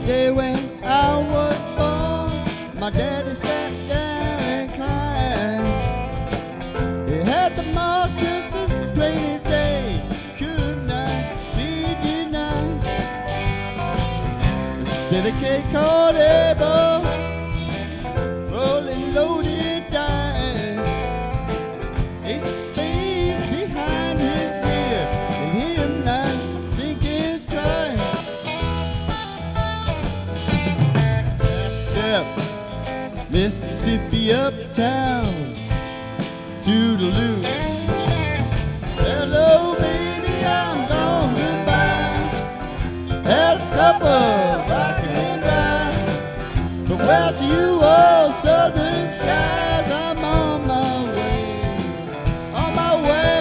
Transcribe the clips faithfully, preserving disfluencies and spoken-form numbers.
day when I was born, my daddy sat down and cried. He had the mark just as plain as day, could not be denied. The city kid called Abel, rolling loaded dice. Ace of spades behind his ear, and him not thinking twice. Step Mississippi uptown, toodaloo. Hello, baby, I'm gone goodbye. Had a cup of rock and rye, but where to you, oh southern skies, I'm on my way, on my way.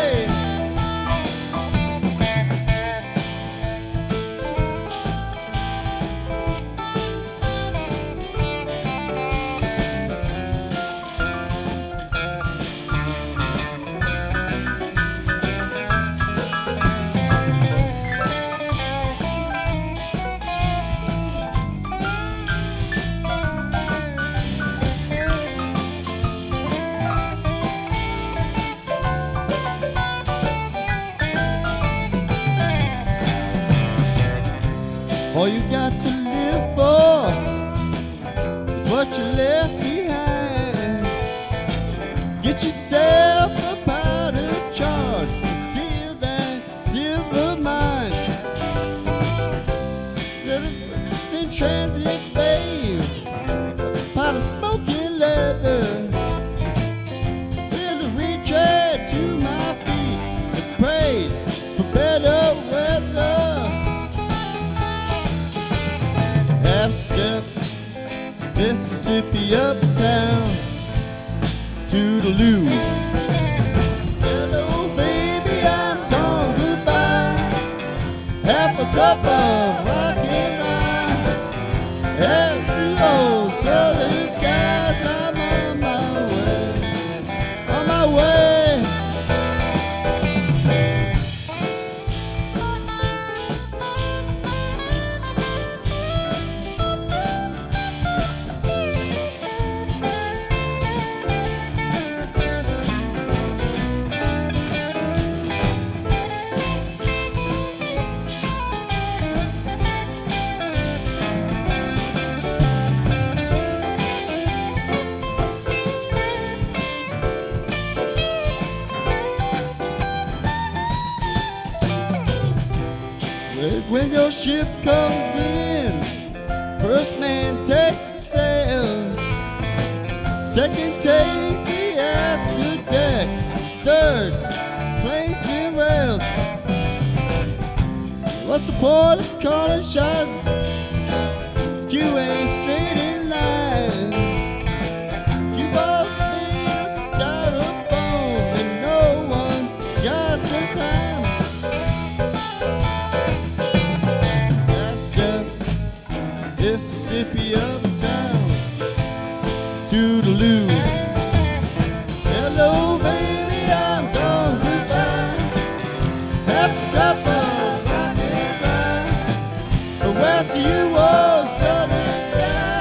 All you got to live for is what you left behind. Get yourself a powder charge, seal that silver mine. It's in transit, babe, a pot of smoking leather. Then to retread to my feet and pray for better weather. Half-step Mississippi uptown, toodaloo. Hello, baby, I'm gone goodbye. Half a cup of rock and rye. Hello, southern skies, I'm on my way, on my way. When your ship comes in, first man takes the sail, second takes the after deck, third place in rails. What's the point of calling shots? Skew ain't straight in line. You boss me a styrofoam, and no one's got the time. Mississippi uptown, toodaloo. Hello, baby, I'm gone goodbye. Half a cup of rock and rye, but where to you, oh southern sky.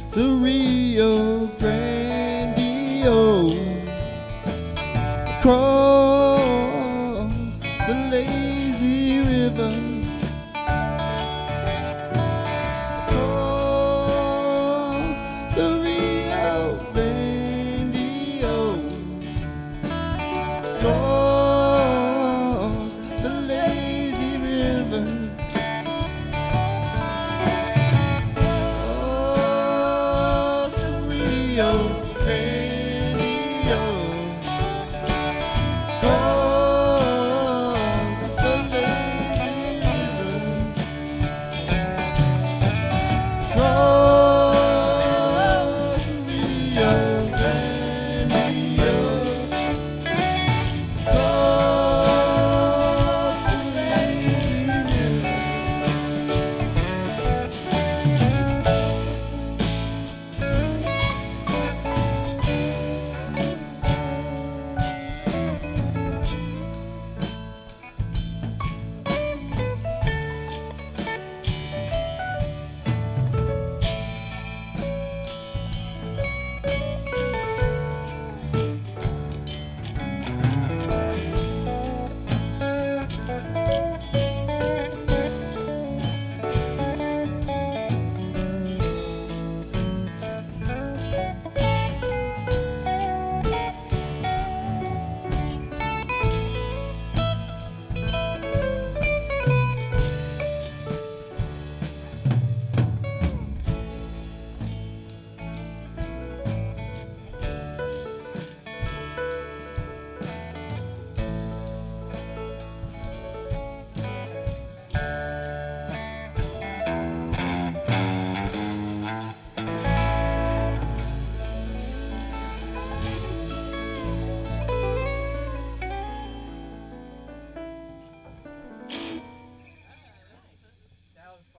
the Rio